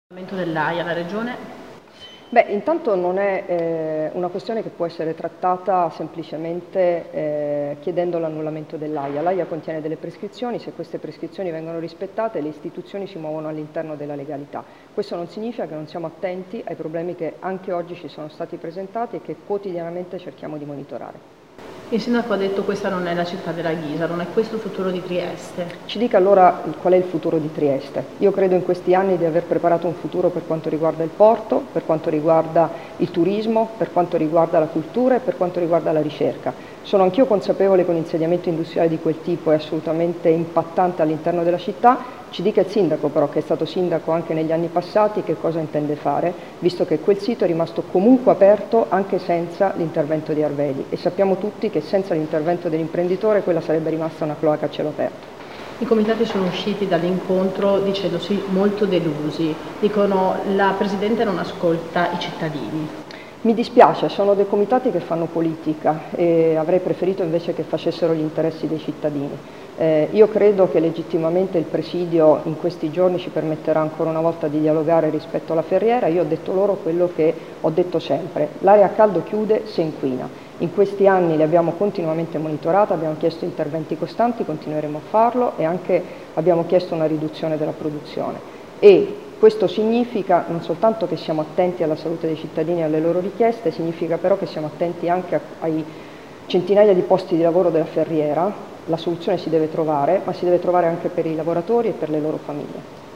Dell'AIA, la Regione? Beh, intanto non è una questione che può essere trattata semplicemente chiedendo l'annullamento dell'AIA. L'AIA contiene delle prescrizioni, se queste prescrizioni vengono rispettate le istituzioni si muovono all'interno della legalità. Questo non significa che non siamo attenti ai problemi che anche oggi ci sono stati presentati e che quotidianamente cerchiamo di monitorare. Il sindaco ha detto che questa non è la città della Ghisa, non è questo il futuro di Trieste. Ci dica allora qual è il futuro di Trieste. Io credo in questi anni di aver preparato un futuro per quanto riguarda il porto, per quanto riguarda il turismo, per quanto riguarda la cultura e per quanto riguarda la ricerca. Sono anch'io consapevole che un insediamento industriale di quel tipo è assolutamente impattante all'interno della città. Ci dica il sindaco però, che è stato sindaco anche negli anni passati, che cosa intende fare, visto che quel sito è rimasto comunque aperto anche senza l'intervento di Arvedi e sappiamo tutti che senza l'intervento dell'imprenditore quella sarebbe rimasta una cloaca a cielo aperto. I comitati sono usciti dall'incontro dicendosi molto delusi, dicono la Presidente non ascolta i cittadini. Mi dispiace, sono dei comitati che fanno politica e avrei preferito invece che facessero gli interessi dei cittadini. Io credo che legittimamente il Presidio in questi giorni ci permetterà ancora una volta di dialogare rispetto alla Ferriera. Io ho detto loro quello che ho detto sempre: l'area a caldo chiude se inquina. In questi anni li abbiamo continuamente monitorati, abbiamo chiesto interventi costanti, continueremo a farlo e anche abbiamo chiesto una riduzione della produzione. Questo significa non soltanto che siamo attenti alla salute dei cittadini e alle loro richieste, significa però che siamo attenti anche ai centinaia di posti di lavoro della Ferriera. La soluzione si deve trovare, ma si deve trovare anche per i lavoratori e per le loro famiglie.